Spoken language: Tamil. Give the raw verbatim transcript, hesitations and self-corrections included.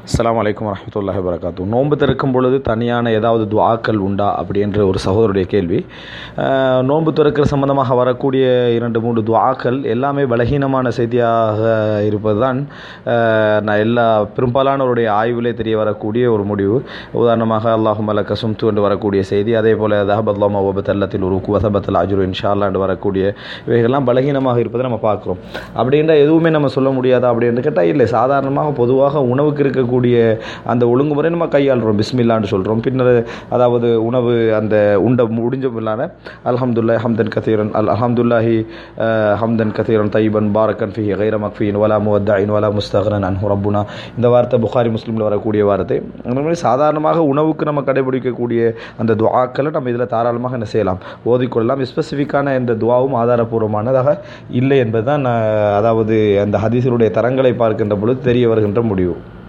அஸ்ஸலாமு அலைக்கும் வரஹ்மத்துல்லாஹி வபரகாத்துஹு. நோன்பு திறக்கும் பொழுது தனியான ஏதாவது துஆக்கள் உண்டா அப்படின்ற ஒரு சகோதரருடைய கேள்வி. நோன்பு திறக்கிற சம்பந்தமாக வரக்கூடிய இரண்டு மூன்று துஆக்கள் எல்லாமே பலகீனமான செய்தியாக இருப்பது தான் நான் எல்லா பெரும்பாலானவருடைய ஆய்விலே தெரிய வரக்கூடிய ஒரு முடிவு. உதாரணமாக அல்லாஹும்ம லக்க சும்து என்று வரக்கூடிய செய்தி, அதே போல் தஹபல்லாஹு வபத்தல்லத்தில் உருக்கு வசபத்தல் அஜ்ரு இன்ஷா அல்லாஹ் என்று வரக்கூடிய இவைகள்லாம் பலகீனமாக இருப்பதை நம்ம பார்க்குறோம். அப்படின்ற எதுவுமே நம்ம சொல்ல முடியாதா அப்படின்னு கேட்டால் இல்லை. சாதாரணமாக பொதுவாக உணவுக்கு இருக்கக்கூடிய அந்த ஒழுங்குமுறை நம்ம கையாளுறோம். பிஸ்மில்லான்னு சொல்கிறோம். பின்னர் அதாவது உணவு அந்த உண்ட முடிஞ்ச பிள்ளான அல்ஹம்துலில்லாஹி ஹம்தன் கதீரன் அல் அல்ஹம்துலில்லாஹி ஹம்தன் கதீரன் தையீபன் பாரக்கன் ஃபீஹி கைர மக்ஃபீன் வலா முவத்தஇன் வலா முஸ்தக்ரன் அன்ஹு ரப்புனா, இந்த வார்த்தை புகாரி முஸ்லிமில் வரக்கூடிய வார்த்தை. அந்த மாதிரி சாதாரணமாக உணவுக்கு நம்ம கடைபிடிக்கக்கூடிய அந்த துஆக்களை நம்ம இதில் தாராளமாக என்ன செய்யலாம், ஓதிக்கொள்ளலாம். ஸ்பெசிஃபிக்கான எந்த துஆவும் ஆதாரபூர்வமானதாக இல்லை என்பதுதான் அதாவது அந்த ஹதீஸினுடைய தரங்களை பார்க்கின்ற பொழுது தெரிய வருகின்ற முடிவு.